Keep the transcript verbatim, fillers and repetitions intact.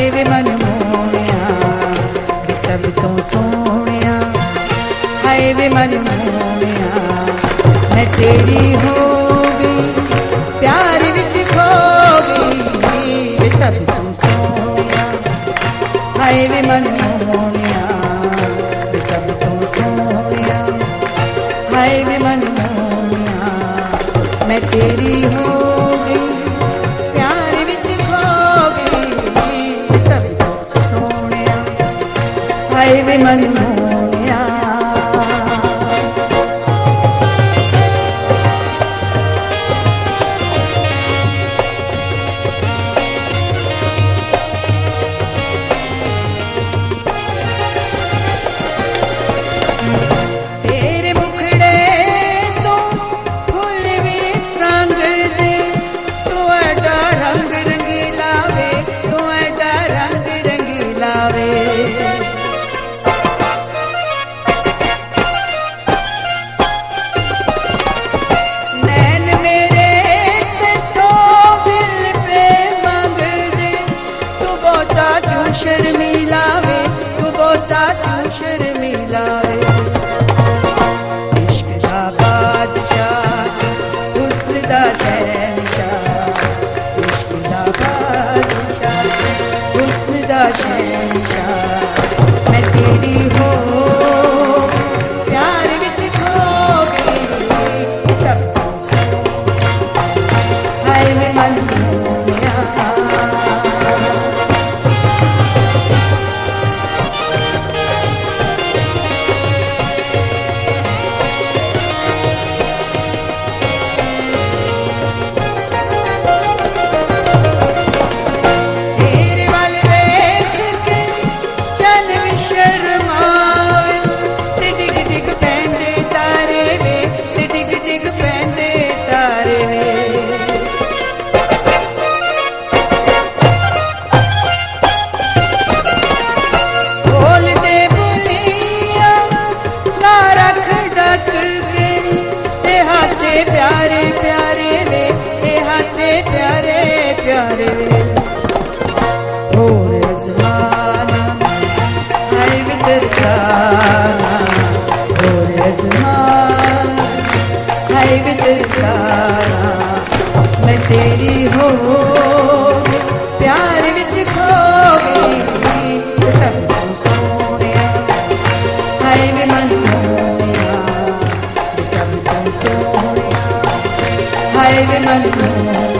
हाय वे मन मोहनिया वे सब तो सोहनिया, हाय वे मन मोहनिया मैं तेरी हो गई प्यार विच खो गई वे सब तो सोहनिया, हाय वे मन मोहनिया वे सब तो सोहनिया, हाय वे मन मोहनिया मैं तेरी हो गई प्यार विच खो गई वे सब तो सोहनिया, हाय वे मन मोहनिया। शर्मिलावे तू बोता तू शर्मिलावे, इश्क दा बादशाह हुस्न दा शहंशाह, इश्क दा बादशाह हुस्न दा शहंशाह मैं तेरी हो प्यार विच खो गई सब हाय वे मन मोहनिया। प्यारे प्यारे वे यहाँ से प्यारे प्यारे वे और ज़माना हाय वे तरसाना, और ज़माना हाय वे तरसाना मैं तेरी हो प्यार विच खो गई सब सोहनिया, हाय वे मन मोहनिया सब तो सोहनिया, हाय वे मन मोहनिया।